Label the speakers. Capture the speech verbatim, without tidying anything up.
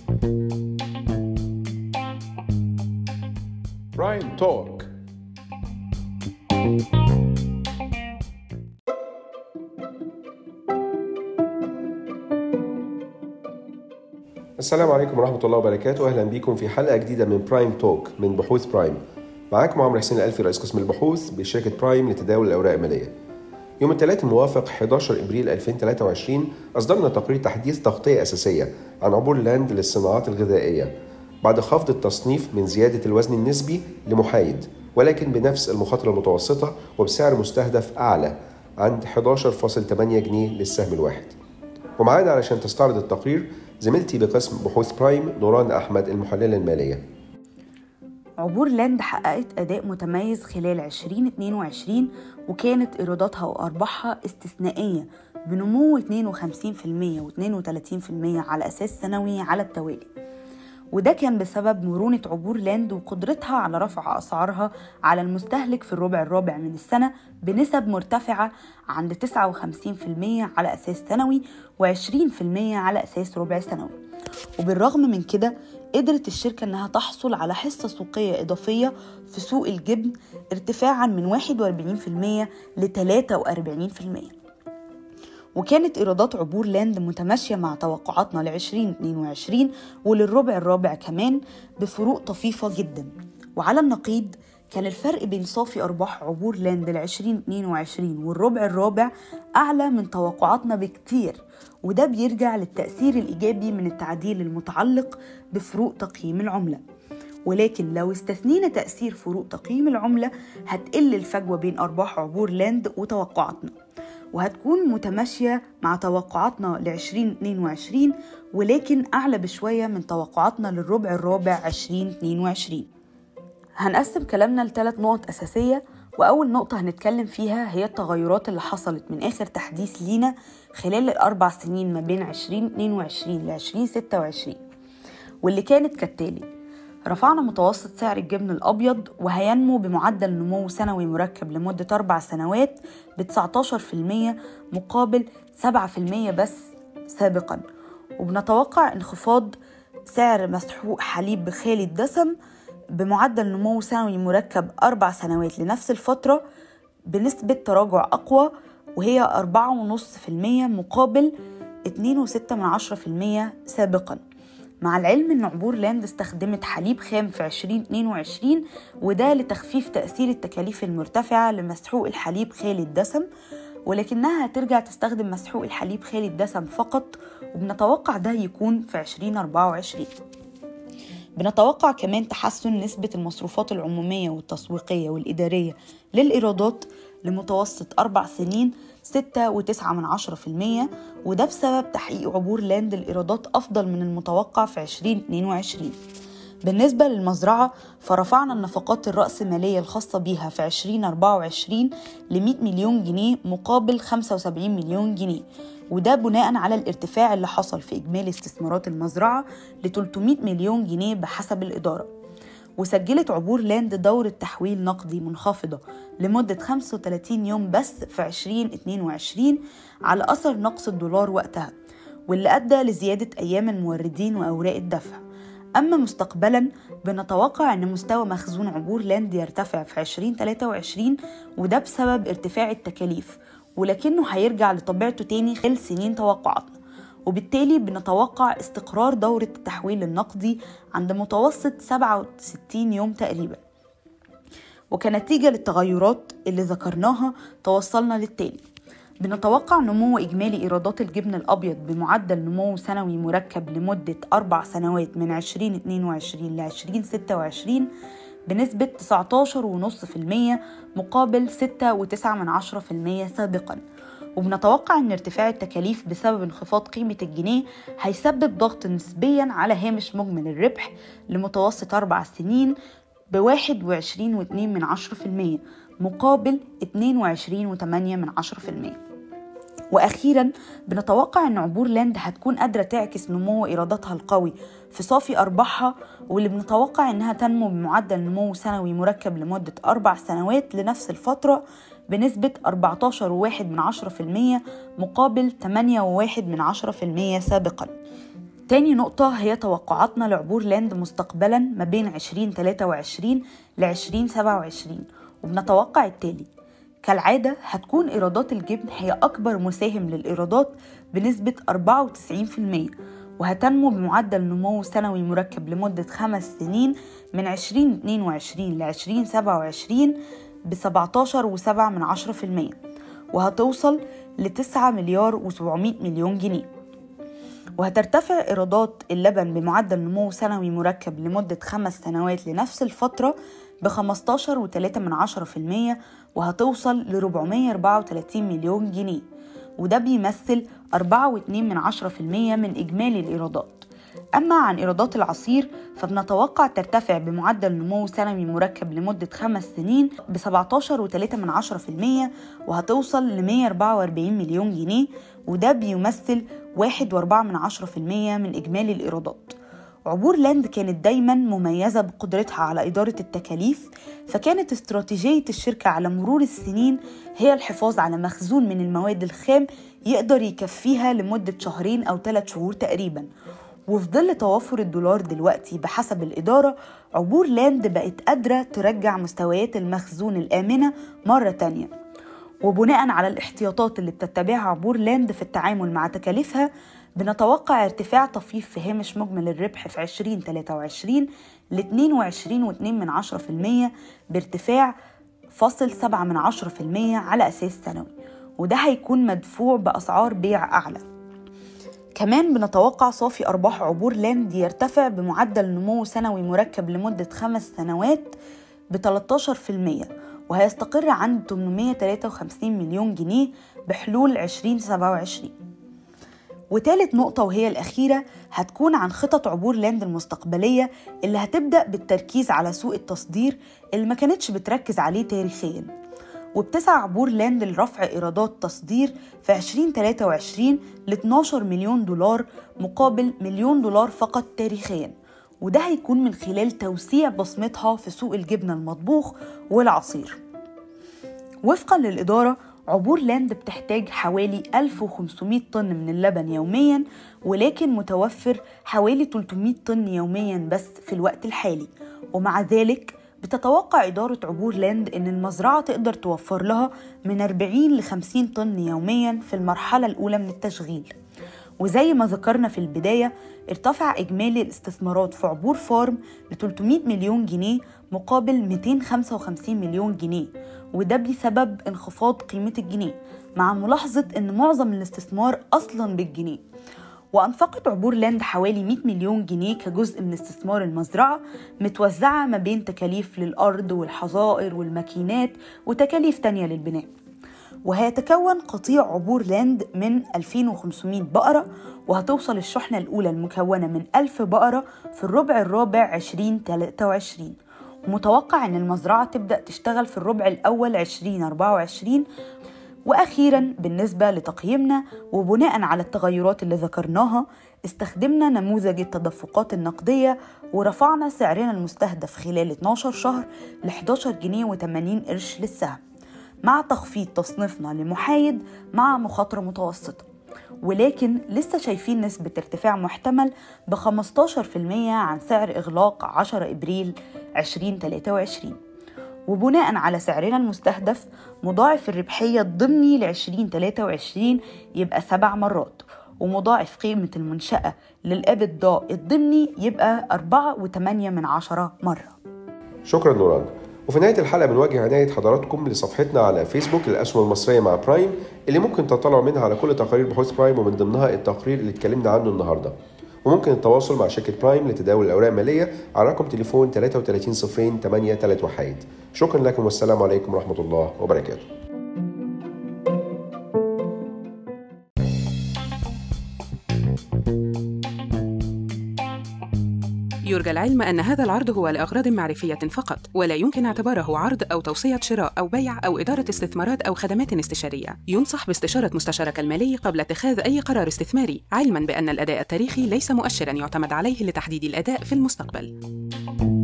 Speaker 1: برايم توك. السلام عليكم ورحمة الله وبركاته. أهلا بكم في حلقة جديدة من برايم توك من بحوث برايم. معاكم عمرو حسين الألفي، رئيس قسم البحوث بشركة برايم لتداول الأوراق المالية. يوم الثلاثاء الموافق أحد عشر أبريل ألفين وثلاثة وعشرين أصدرنا تقرير تحديث تغطية أساسية عن عبور لاند للصناعات الغذائية بعد خفض التصنيف من زيادة الوزن النسبي لمحايد، ولكن بنفس المخاطرة المتوسطة وبسعر مستهدف أعلى عند أحد عشر فاصلة ثمانية جنيه للسهم الواحد. ومعانا علشان تستعرض التقرير زميلتي بقسم بحوث برايم نوران أحمد، المحللة المالية.
Speaker 2: عبور لاند حققت أداء متميز خلال عشرين اثنين وعشرين، وكانت إيراداتها وأرباحها استثنائية بنمو اثنين وخمسين بالمئة واثنين وثلاثين بالمئة على أساس سنوي على التوالي، وده كان بسبب مرونة عبور لاند وقدرتها على رفع أسعارها على المستهلك في الربع الرابع من السنة بنسب مرتفعة عند تسعة وخمسين بالمئة على أساس سنوي وعشرين بالمئة على أساس ربع سنوي. وبالرغم من كده قدرت الشركة أنها تحصل على حصة سوقية إضافية في سوق الجبن ارتفاعا من واحد وأربعين بالمئة ل ثلاثة وأربعين بالمئة. وكانت إيرادات عبور لاند متماشية مع توقعاتنا لعشرين اثنين وعشرين وللربع الرابع كمان بفروق طفيفة جدا. وعلى النقيض كان الفرق بين صافي أرباح عبور لاند لعشرين اثنين وعشرين والربع الرابع أعلى من توقعاتنا بكتير، وده بيرجع للتأثير الإيجابي من التعديل المتعلق بفروق تقييم العملة. ولكن لو استثنينا تأثير فروق تقييم العملة هتقل الفجوة بين أرباح عبور لاند وتوقعاتنا، وهتكون متماشية مع توقعاتنا لعشرين اثنين وعشرين ولكن أعلى بشوية من توقعاتنا للربع الرابع عشرين اثنين وعشرين. هنقسم كلامنا لثلاث نقط أساسية، وأول نقطة هنتكلم فيها هي التغيرات اللي حصلت من آخر تحديث لينا خلال الأربع سنين ما بين عشرين اثنين وعشرين ل عشرين ستة وعشرين، واللي كانت كالتالي: رفعنا متوسط سعر الجبن الأبيض وهينمو بمعدل نمو سنوي مركب لمدة أربع سنوات ب تسعة عشر بالمئة مقابل سبعة بالمئة بس سابقا. وبنتوقع انخفاض سعر مسحوق حليب خالي الدسم بمعدل نمو سنوي مركب أربع سنوات لنفس الفترة بنسبة تراجع أقوى وهي أربعة فاصلة خمسة بالمئة مقابل اثنين فاصلة ستة بالمئة سابقا. مع العلم ان عبور لاند استخدمت حليب خام في عشرين اثنين وعشرين، وده لتخفيف تأثير التكاليف المرتفعة لمسحوق الحليب خالي الدسم، ولكنها هترجع تستخدم مسحوق الحليب خالي الدسم فقط، وبنتوقع ده يكون في عشرين أربعة وعشرين. بنتوقع كمان تحسن نسبة المصروفات العمومية والتسويقية والإدارية للإيرادات لمتوسط أربع سنين ستة وتسعة من عشرة بالمئة، وده بسبب تحقيق عبور لاند الإيرادات أفضل من المتوقع في عشرين اثنين وعشرين. بالنسبة للمزرعة فرفعنا النفقات الرأسمالية الخاصة بيها في عشرين أربعة وعشرين ل مئة مليون جنيه مقابل خمسة وسبعين مليون جنيه، وده بناء على الارتفاع اللي حصل في إجمالي استثمارات المزرعة ل ثلاثمئة مليون جنيه بحسب الإدارة. وسجلت عبور لاند دورة تحويل نقدي منخفضة لمدة خمسة وثلاثين يوم بس في عشرين اثنين وعشرين على أثر نقص الدولار وقتها، واللي أدى لزيادة أيام الموردين وأوراق الدفع. أما مستقبلا بنتوقع أن مستوى مخزون عبور لاند يرتفع في عشرين ثلاثة وعشرين، وده بسبب ارتفاع التكاليف، ولكنه هيرجع لطبيعته تاني خلال سنين توقعاتنا، وبالتالي بنتوقع استقرار دورة التحويل النقدي عند متوسط سبعة وستين يوم تقريبا. وكنتيجة للتغيرات اللي ذكرناها توصلنا للتالي: بنتوقع نمو إجمالي إيرادات الجبن الأبيض بمعدل نمو سنوي مركب لمدة أربع سنوات من عشرين اثنين وعشرين ل عشرين ستة وعشرين بنسبة تسعة عشر فاصلة خمسة بالمئة مقابل ستة وتسعة من عشرة بالمئة سابقا. وبنتوقع أن ارتفاع التكاليف بسبب انخفاض قيمة الجنيه هيسبب ضغط نسبيا على هامش مجمل الربح لمتوسط أربع سنين بواحد وعشرين واثنين من عشرة بالمئة مقابل اثنين وعشرين وثمانية من عشرة بالمئة. وأخيرا بنتوقع أن عبور لاند هتكون قادرة تعكس نمو إيراداتها القوي في صافي أرباحها، واللي بنتوقع أنها تنمو بمعدل نمو سنوي مركب لمدة أربع سنوات لنفس الفترة بنسبة أربعة عشر فاصلة واحد من عشرة بالمئة مقابل ثمانية فاصلة واحد من عشرة بالمئة سابقا. تاني نقطة هي توقعاتنا لعبور لاند مستقبلا ما بين عشرين تلاتة وعشرين ل عشرين سبعة وعشرين، وبنتوقع التالي: كالعادة هتكون إيرادات الجبن هي أكبر مساهم للإيرادات بنسبة أربعة وتسعين بالمية، وهتنمو بمعدل نمو سنوي مركب لمدة خمس سنين من عشرين اتنين وعشرين ل عشرين سبعة وعشرين ب سبعتاشر وسبعة من عشرة بالمية، وهتوصل لتسعة مليار وسبعمائة مليون جنيه. وهترتفع إيرادات اللبن بمعدل نمو سنوي مركب لمدة خمس سنوات لنفس الفترة ب خمستاشر وتلاتة من عشرة بالمية، وهتوصل ل أربعمائة وأربعة وثلاثين مليون جنيه، وده بيمثل أربعة واتنين من عشرة بالمية من إجمالي الإيرادات. أما عن إيرادات العصير فبنتوقع ترتفع بمعدل نمو سنوي مركب لمدة خمس سنين ب سبعتاشر وتلاتة من عشرة بالمية، وهتوصل ل مائة وأربعة وأربعين مليون جنيه، وده بيمثل واحد وأربعة من عشرة بالمية من إجمالي الإيرادات. عبور لاند كانت دايما مميزة بقدرتها على إدارة التكاليف، فكانت استراتيجية الشركة على مرور السنين هي الحفاظ على مخزون من المواد الخام يقدر يكفيها لمدة شهرين أو ثلاث شهور تقريبا. وفي ظل توافر الدولار دلوقتي بحسب الإدارة، عبور لاند بقت قادرة ترجع مستويات المخزون الآمنة مرة تانية. وبناء على الاحتياطات اللي بتتبعها عبور لاند في التعامل مع تكاليفها، بنتوقع ارتفاع طفيف في هامش مجمل الربح في عشرين تلاتة وعشرين ل اتنين وعشرين واتنين من عشرة بالمية بارتفاع فاصل سبعة من عشرة بالمية على أساس سنوي، وده هيكون مدفوع بأسعار بيع أعلى. كمان بنتوقع صافي أرباح عبور لاند يرتفع بمعدل نمو سنوي مركب لمدة خمس سنوات ب تلتاشر بالمية، وهيستقر عند تمنمائة وثلاثة وخمسين مليون جنيه بحلول عشرين سبعة وعشرين. وثالث نقطة وهي الأخيرة هتكون عن خطط عبور لاند المستقبلية اللي هتبدأ بالتركيز على سوق التصدير اللي ما كانتش بتركز عليه تاريخياً. وبتسعى عبور لاند لرفع إيرادات تصدير في عشرين تلاتة وعشرين ل اتناشر مليون دولار مقابل مليون دولار فقط تاريخياً، وده هيكون من خلال توسيع بصمتها في سوق الجبنة المطبوخ والعصير. وفقاً للإدارة، عبور لاند بتحتاج حوالي ألف وخمسمائة طن من اللبن يومياً، ولكن متوفر حوالي تلتمائة طن يومياً بس في الوقت الحالي. ومع ذلك بتتوقع إدارة عبور لاند إن المزرعة تقدر توفر لها من أربعين ل خمسين طن يومياً في المرحلة الأولى من التشغيل. وزي ما ذكرنا في البداية، ارتفع إجمالي الاستثمارات في عبور فارم ل تلتمائة مليون جنيه مقابل مئتين وخمسة وخمسين مليون جنيه، وده بسبب انخفاض قيمة الجنيه، مع ملاحظة إن معظم الاستثمار أصلاً بالجنيه. وأنفقت عبور لاند حوالي مئة مليون جنيه كجزء من استثمار المزرعة، متوزعة ما بين تكاليف للأرض والحظائر والماكينات وتكاليف تانية للبناء. وهيتكون قطيع عبور لاند من ألفين وخمسمائة بقرة، وهتوصل الشحنة الأولى المكونة من ألف بقرة في الربع الرابع عشرين تلاتة وعشرين، ومتوقع أن المزرعة تبدأ تشتغل في الربع الأول عشرين أربعة وعشرين. وأخيراً بالنسبة لتقييمنا وبناء على التغيرات اللي ذكرناها، استخدمنا نموذج التدفقات النقدية ورفعنا سعرنا المستهدف خلال اتناشر شهر ل حداشر جنيه وتمانين قرش للسهم، مع تخفيض تصنيفنا لمحايد مع مخاطرة متوسطة، ولكن لسه شايفين نسبة ارتفاع محتمل ب خمستاشر بالمية عن سعر إغلاق عشرة إبريل عشرين تلاتة وعشرين. وبناء على سعرنا المستهدف، مضاعف الربحية الضمني ل عشرين تلاتة وعشرين يبقى سبع مرات، ومضاعف قيمة المنشأة للإبدا الضمني يبقى أربعة وثمانية من عشرة مرة.
Speaker 1: شكرا نوران. وفي نهاية الحلقة بنوجه عناية حضراتكم لصفحتنا على فيسبوك الأسهم المصرية مع برايم، اللي ممكن تطلعوا منها على كل تقارير بحوث برايم، ومن ضمنها التقرير اللي اتكلمنا عنه النهاردة. وممكن التواصل مع شركة برايم لتداول الأوراق المالية على رقم تليفون تلاتة وتلاتين صفرين تمانية تلاتة واحد. شكرا لكم والسلام عليكم ورحمة الله وبركاته.
Speaker 3: يرجى العلم أن هذا العرض هو لأغراض معرفية فقط، ولا يمكن اعتباره عرض أو توصية شراء أو بيع أو إدارة استثمارات أو خدمات استشارية. ينصح باستشارة مستشارك المالي قبل اتخاذ أي قرار استثماري، علماً بأن الأداء التاريخي ليس مؤشراً يعتمد عليه لتحديد الأداء في المستقبل.